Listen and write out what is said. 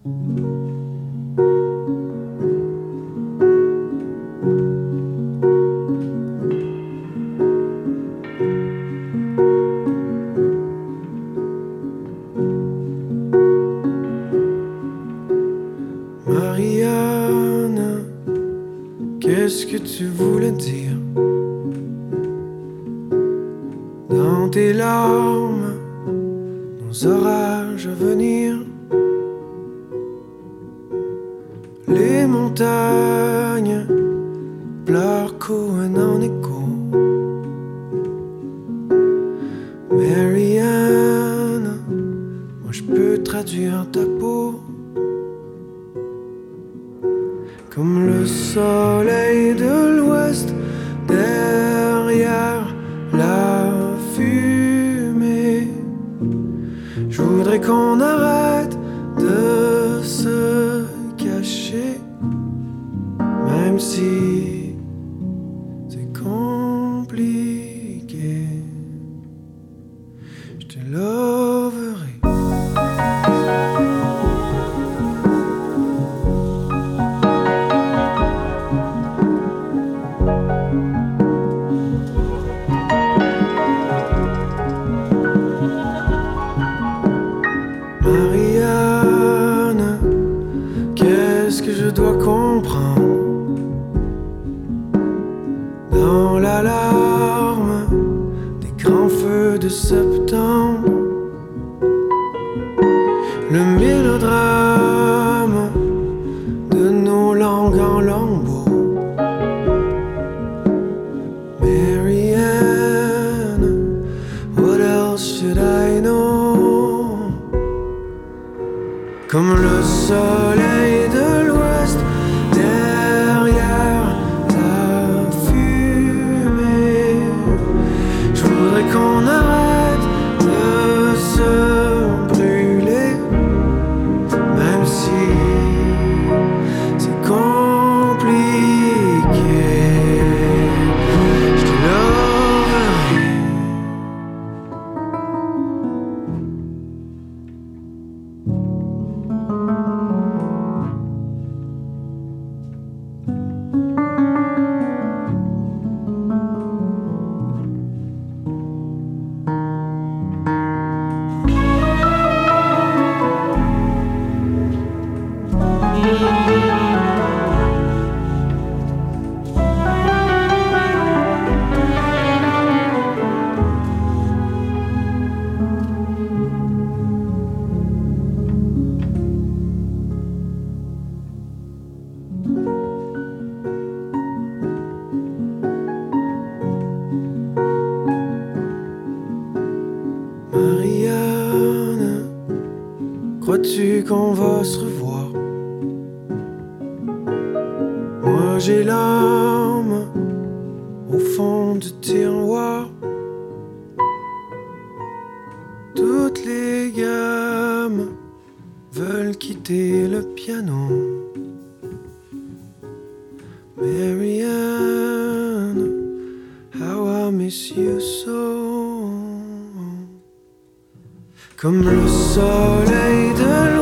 Marianne, qu'est-ce que tu voulais dire dans tes larmes, nos orages à venir? Les montagnes pleurent couen en écho. Marianne, moi je peux traduire ta peau comme le soleil de l'ouest derrière la fumée. Je voudrais qu'on arrête de se cacher, même si c'est compliqué. Je te loverai. Marianne, qu'est-ce que je dois comprendre dans l'alarme des grands feux de septembre? Le mélodrame de nos langues en lambeaux. Marianne, what else should I know? Comme le soleil de l'ouest derrière la fumée. Je voudrais qu'on arrête de se brûler, même si c'est compliqué. Je te loverai. Marianne, crois-tu qu'on va se revoir? Moi j'ai l'âme au fond du tiroir. Toutes les gammes veulent quitter le piano. Marianne, how I miss you so. Comme le soleil de